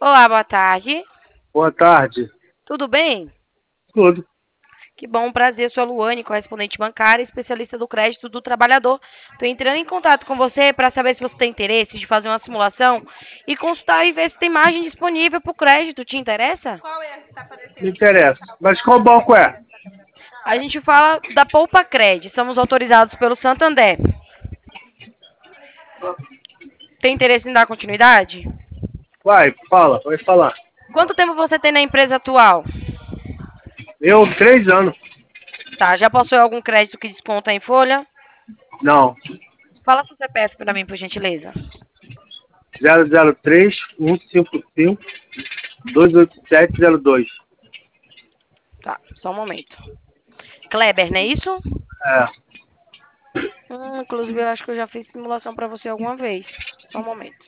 Olá, boa tarde. Boa tarde. Tudo bem? Tudo. Que bom, prazer. Sou a Luane, correspondente bancária, especialista do crédito do trabalhador. Estou entrando em contato com você para saber se você tem interesse de fazer uma simulação e consultar e ver se tem margem disponível para o crédito. Te interessa? Me interessa. Mas qual banco é? A gente fala da Poupa Cred. Somos autorizados pelo Santander. Tem interesse em dar continuidade? Vai, fala, vai falar. Quanto tempo você tem na empresa atual? Eu, 3 anos. Tá, já possui algum crédito que desconta em folha? Não. Fala seu CPF para mim, por gentileza. 003 155 28702. Tá, só um momento. Kleber, não é isso? É. Inclusive, eu acho que eu já fiz simulação para você alguma vez. Só um momento.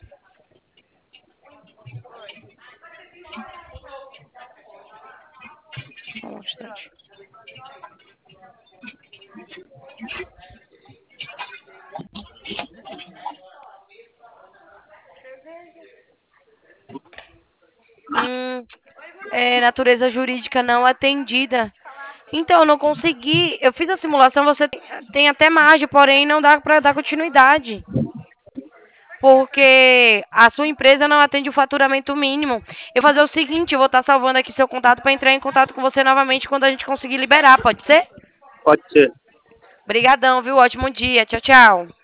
Só um instante. Natureza jurídica não atendida. Então, eu não consegui. Eu fiz a simulação, você tem até margem, porém não dá para dar continuidade. Porque a sua empresa não atende o faturamento mínimo. Eu vou fazer o seguinte, eu vou estar salvando aqui seu contato para entrar em contato com você novamente quando a gente conseguir liberar, pode ser? Pode ser. Obrigadão, viu? Ótimo dia. Tchau, tchau.